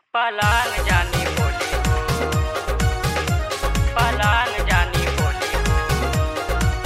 पलांग जानी बोली हो, पलांग जानी बोली हो।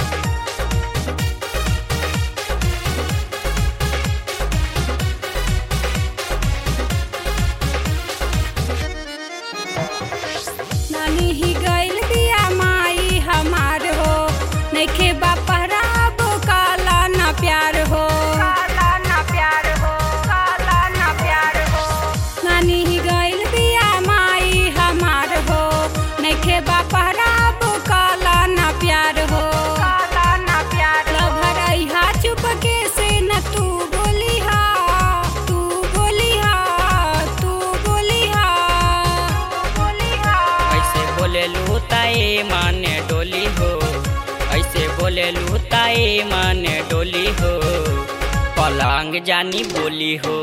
नानी ही गइल बिया माई हमार हो, नइखे बापराब काला ना प्यार हो, काला ना प्यार हो, काला ना प्यार हो। नानी ही गइल बिया माई हमार हो, नइखे बापराब काला ना प्यार हो, काला ना प्यार हो। लभरइहा चुपके से न तू बोलिहा, तू बोलिहा, तू बोलिहा, तू बोलिहा। ऐसे बोले लूताए माने डोली हो, ऐसे बोले लूताए माने डोली हो। पलांग जानी बोली हो,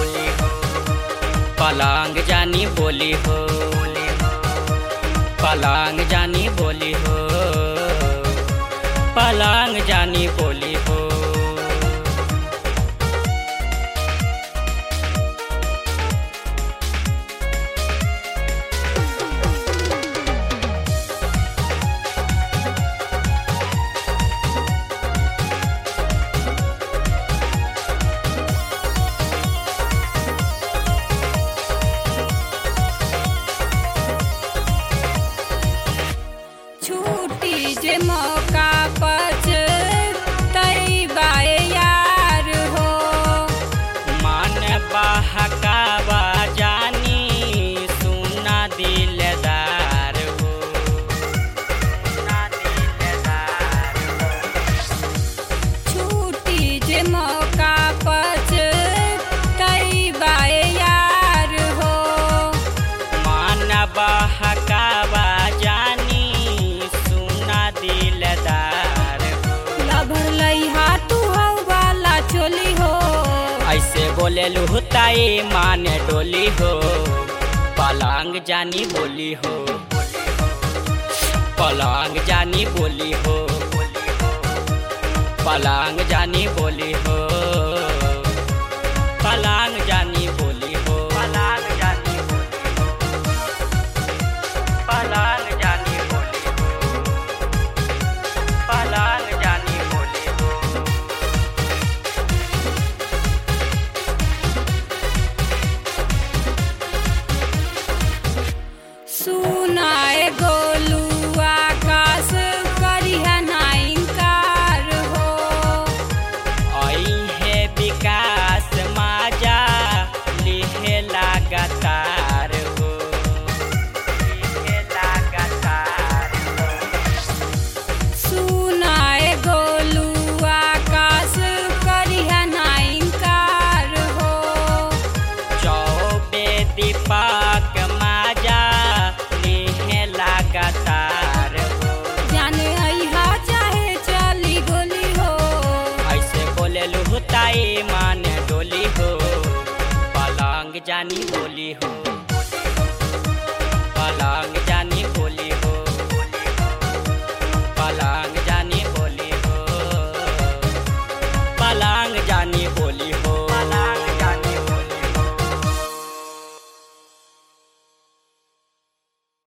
पलांग जानी बोली हो, पलांग जानी बोली हो, पलांग जानी बोली हो। छूटी जे मौका पच तई बाए यार हो, मान बहकावा जानी सुना दिलदार हो, सुना दिलदार हो। छूटी जे मौका पच तई बाए यार हो। मान बहकावा जानी सुना दिलदार हो। लभर लइहा तू हौ वाला चोली हो, ऐसे बोले लुहताए माने डोली हो। पलांग जानी बोली हो, पलांग जानी बोली हो, पलांग जानी बोली हो।